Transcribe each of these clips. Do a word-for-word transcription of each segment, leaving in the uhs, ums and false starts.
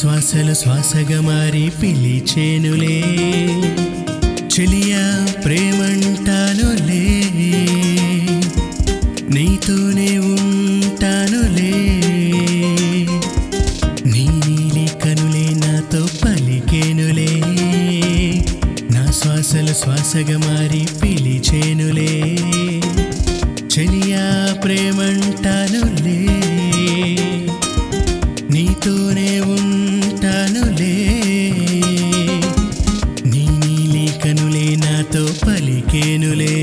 శ్వాసలు శ్వాసగా మారి పిలిచేనులే చెలియా ప్రేమంటానులే నీతోనే ఉంటానులే నీ నీలి కనులే నాతో పలికేనులే నా శ్వాసలు శ్వాసగా మారి పిలిచేనులే చెలియా ప్రేమంటానులే నీతోనే ఉంటానులే నీ నీలి కనులే నాతో పలికేనులే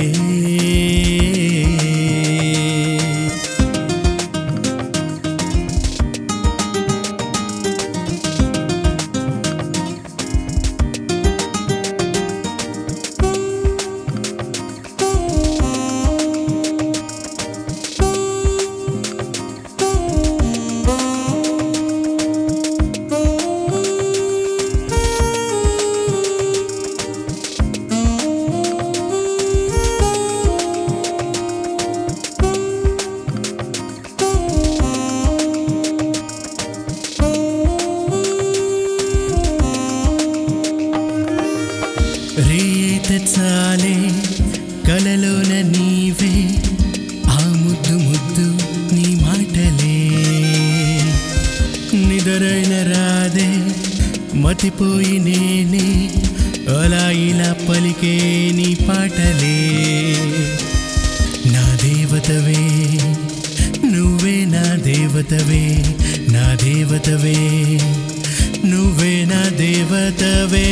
రేత చాలే కలలోన నీవే ఆ ముద్దు ముద్దు నీ మాటలే నిదరైన రాదే మతిపోయి నేనే అలా ఇలా పలికే నీ పాటలే నా దేవతవే నువ్వే నా దేవతవే నా దేవతవే నువ్వే నా దేవతవే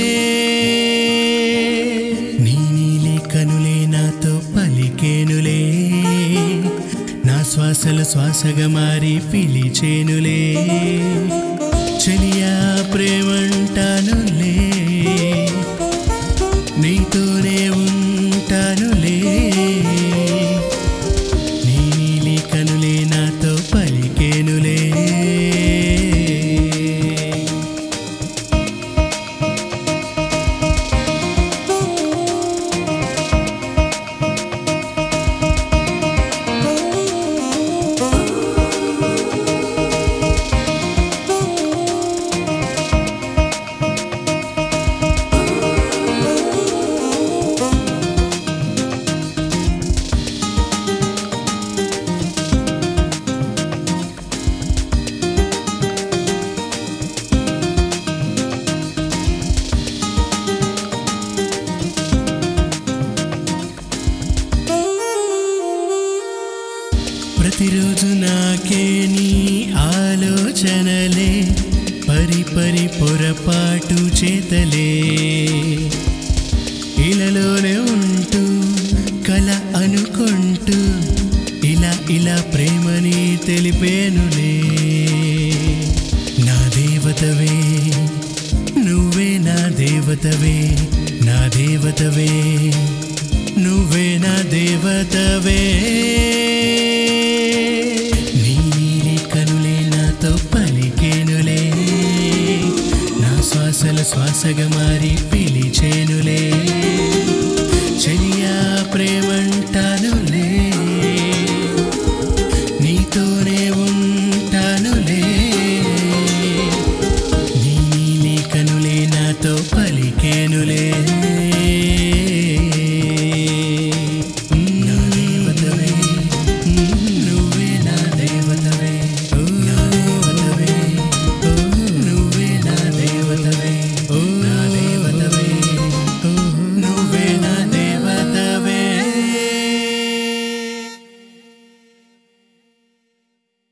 నీ నీలి కనులే నాతో పలికేనులే నా శ్వాసలు శ్వాసగా మారి పిలిచేనులే చెలియా ప్రేమంటానులే నీతోనే ఉంటానులే నీ నీలి కనులే నాతో పలికేనులే ప్రతిరోజు నాకే నీ ఆలోచనలే పరి పరి పొరపాటు చేతలే ఇలాలోనే ఉంటూ కల అనుకుంటూ ఇలా ఇలా ప్రేమని తెలిపేనులే నా దేవతవే నువ్వే నా దేవతవే నా దేవతవే నువ్వే నా దేవతవే నీ నీలి కనులే నాతో పలికేనులే నా శ్వాసలు శ్వాసగా మారి పిలిచేనులే చెలియా ప్రేమ